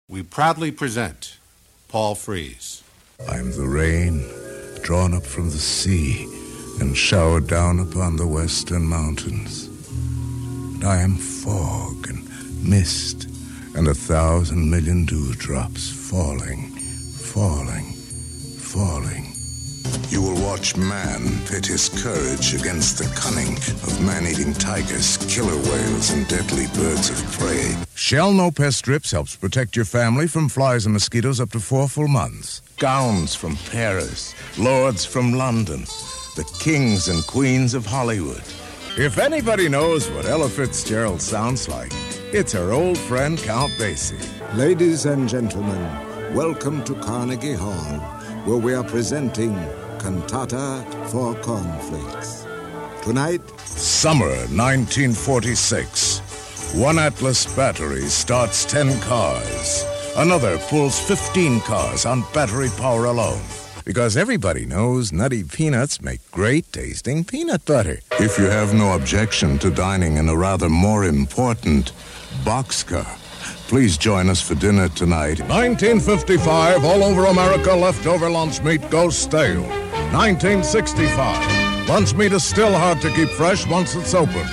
we proudly present Paul Frees. I'm the rain, drawn up from the sea and showered down upon the western mountains. And I am fog and mist and 1,000 million dewdrops falling, falling, falling. You will watch man pit his courage against the cunning of man-eating tigers, killer whales, and deadly birds of prey. Shell No Pest Strips helps protect your family from flies and mosquitoes up to 4 full months. Gowns from Paris, lords from London, the kings and queens of Hollywood. If anybody knows what Ella Fitzgerald sounds like, it's her old friend Count Basie. Ladies and gentlemen, welcome to Carnegie Hall, where we are presenting Cantata for Cornflakes. Tonight, summer 1946. One Atlas battery starts 10 cars. Another pulls 15 cars on battery power alone. Because everybody knows Nutty Peanuts make great-tasting peanut butter. If you have no objection to dining in a rather more important boxcar, please join us for dinner tonight. 1955, all over America, leftover lunch meat goes stale. 1965, lunch meat is still hard to keep fresh once it's opened.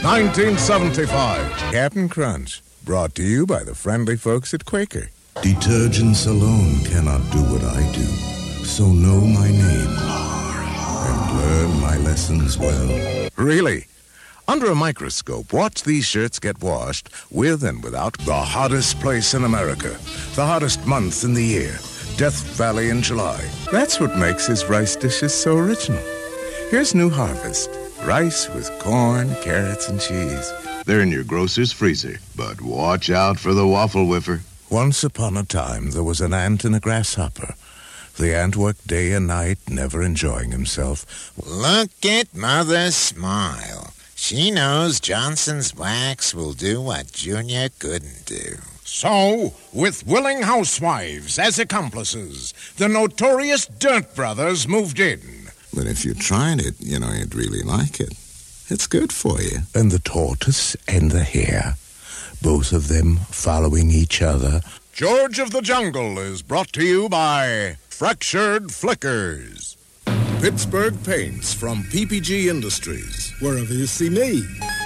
1975, Captain Crunch, brought to you by the friendly folks at Quaker. Detergents alone cannot do what I do, so know my name and learn my lessons well. Really? Under a microscope, watch these shirts get washed with and without the hottest place in America, the hottest month in the year, Death Valley in July. That's what makes his rice dishes so original. Here's New Harvest, rice with corn, carrots, and cheese. They're in your grocer's freezer, but watch out for the waffle whiffer. Once upon a time, there was an ant and a grasshopper. The ant worked day and night, never enjoying himself. Look at Mother smile. She knows Johnson's wax will do what Junior couldn't do. So, with willing housewives as accomplices, the notorious Dirt Brothers moved in. but if you tried it, you'd really like it. It's good for you. And the tortoise and the hare, both of them following each other. George of the Jungle is brought to you by Fractured Flickers. Pittsburgh Paints from PPG Industries. Wherever you see me.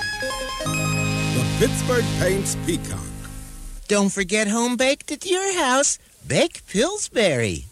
The Pittsburgh Paints Peacock. Don't forget home baked at your house. Bake Pillsbury.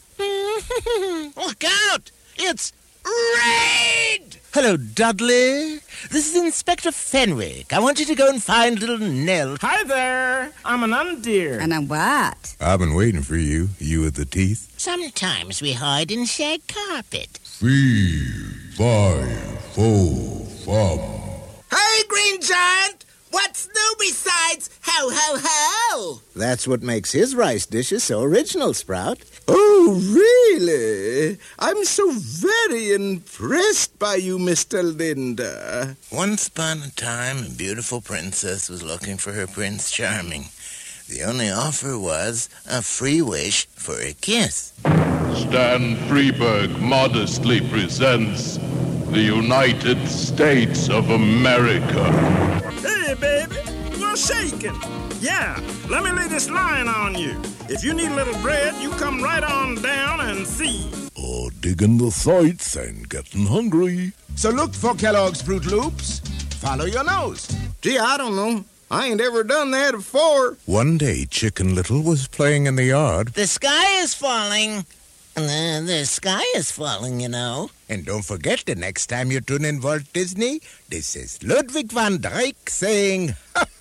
Look out! It's raid! Hello, Dudley. This is Inspector Fenwick. I want you to go and find little Nell. Hi there. I'm an undeer. And a what? I've been waiting for you, you with the teeth. Sometimes we hide in shag carpet. 3, 5, 4, 5. Hey, Green Giant! What's new besides ho, ho, ho? That's what makes his rice dishes so original, Sprout. Oh, really? I'm so very impressed by you, Mr. Linda. Once upon a time, a beautiful princess was looking for her Prince Charming. The only offer was a free wish for a kiss. Stan Freberg modestly presents the United States of America. Hey, baby. We're shaking. Yeah, let me lay this line on you. If you need a little bread, you come right on down and see. Oh, digging the sights and getting hungry. So look for Kellogg's Fruit Loops. Follow your nose. Gee, I don't know. I ain't ever done that before. One day, Chicken Little was playing in the yard. The sky is falling. The sky is falling, And don't forget, the next time you tune in Walt Disney, this is Ludwig van Dyke saying,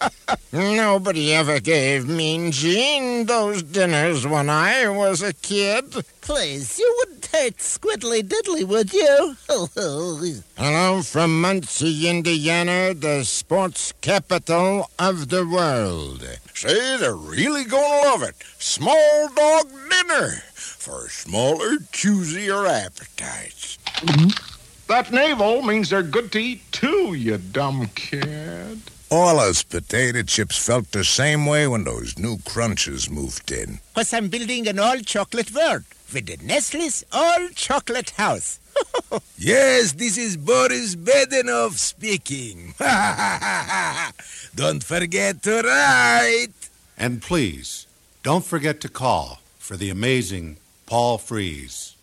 Nobody ever gave Mean Gene those dinners when I was a kid. Please, you wouldn't hurt Squiddly Diddly, would you? Hello from Muncie, Indiana, the sports capital of the world. Say, they're really gonna love it. Small dog dinner for smaller, choosier appetites. That navel means they're good to eat, too, you dumb kid. All us potato chips felt the same way when those new crunches moved in. Because I'm building an all-chocolate world with the Nestle's all-chocolate house. Yes, this is Boris Bedenov speaking. Don't forget to write. And please, Don't forget to call for the amazing Paul Frees.